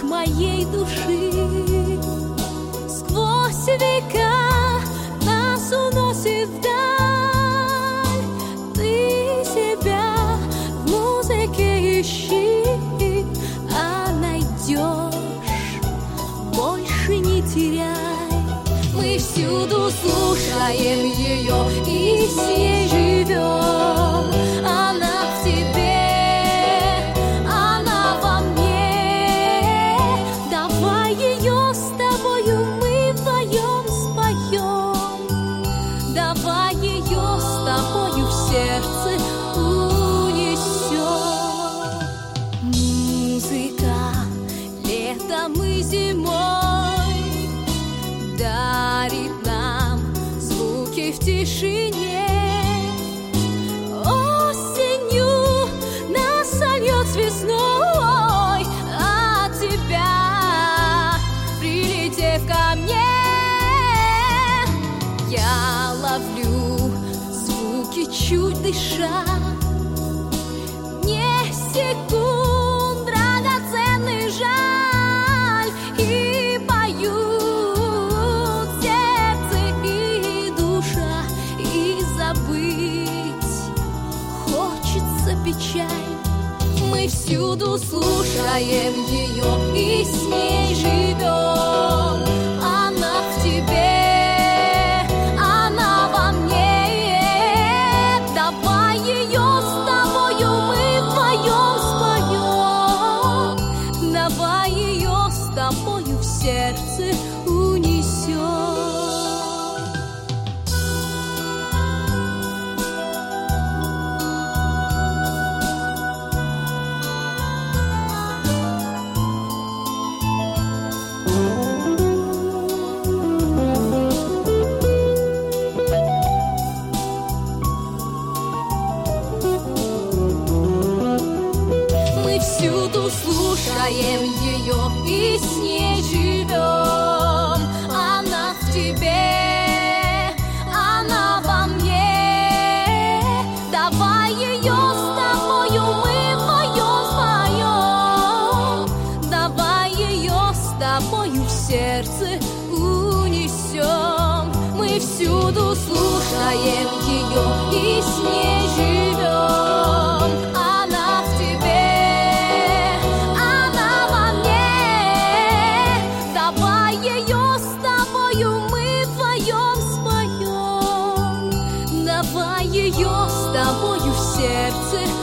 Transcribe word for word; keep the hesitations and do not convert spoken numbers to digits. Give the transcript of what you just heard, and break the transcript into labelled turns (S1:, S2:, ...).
S1: моей души. Сквозь века нас уносит вдаль. Ты себя в музыке ищи, а найдешь, больше не теряй. Мы всюду слушаем ее и с ней живем. Она в тебе, она во мне. Давай ее с тобою мы вдвоем споем. Давай ее с тобою в сердце унесем. Музыка летом и зимой дарит нам звуки в тишине. Осенью нас сольет с весной, от тебя, прилетев ко мне, я ловлю звуки, чуть дыша. Не секунд драгоценный жаль, и поют сердце и душа, и забыть хочется печаль. Мы всюду слушаем ее и с ней живем. Она в тебе, она во мне. Давай ее с тобою мы вдвоем споем. Давай ее с тобою в сердце унесем. Мы всюду слушаем ее и с ней живем. Она в тебе, она во мне. Давай ее с тобою мы вдвоем споем. Давай ее с тобою в сердце унесем. Мы всюду слушаем ее и с ней живем. Она в тебе, она во мне. Давай ее с тобою мы вдвоем споем. Давай ее с тобою в сердце